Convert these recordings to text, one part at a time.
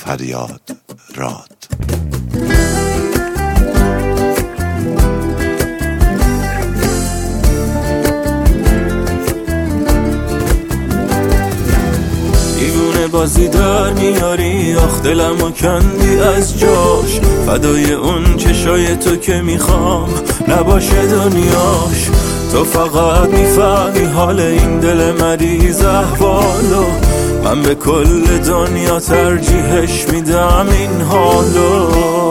فریاد راد. دیوونه بازی در میاری، آخ دلمو کندی از جاش. فدای اون چشای تو که میخوام نباشه دنیاش. تو فقط میفهمی حال این دل مریض احوالو، من به کل دنیا ترجیحش میدم این حالو.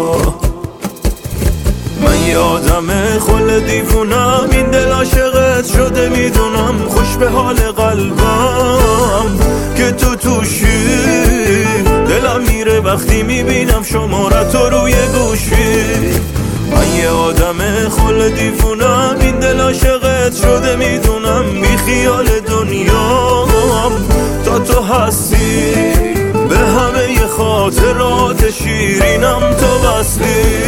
من یه آدم خل دیوونم، این دل عاشقت شده میدونم. خوش به حال قلبم که تو توشی، دلم میره وقتی میبینم شمارت روی گوشی. من یه آدم خل دیوونم، این دل عاشقت شده میدونم. بی خیال دنیام تا تو هستی، به همه خاطرات شیرینم تو وصلی.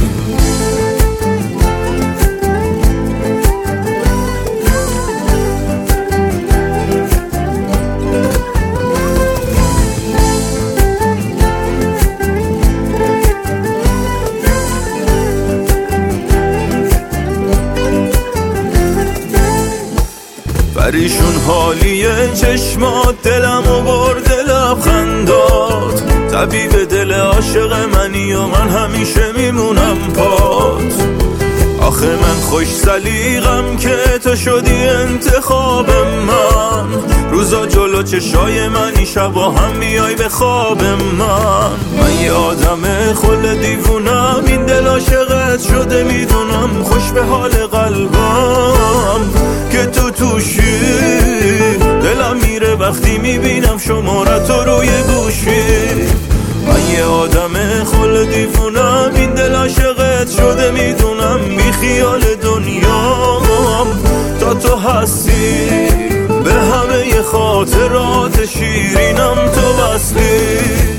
پریشون حالیه چشمات، دلمو برده لبخندات. طبیب دل عاشق منی و من همیشه میمونم پات. آخه من خوش سلیقم که تو شدی انتخاب من. روزا جلو چشای منی، شبا هم میای به خواب من یه آدم خل دیوونم، این دل عاشقت شده میدونم. خوش به حال قلبم که تو توشی، دلم میره وقتی میبینم شمارت روی گوشی. من یه آدم خل دیوونم، این دل عاشقت شده میدونم. بی خیال دنیام تا تو هستی، به همه خاطرات شیرینم تو وصلی.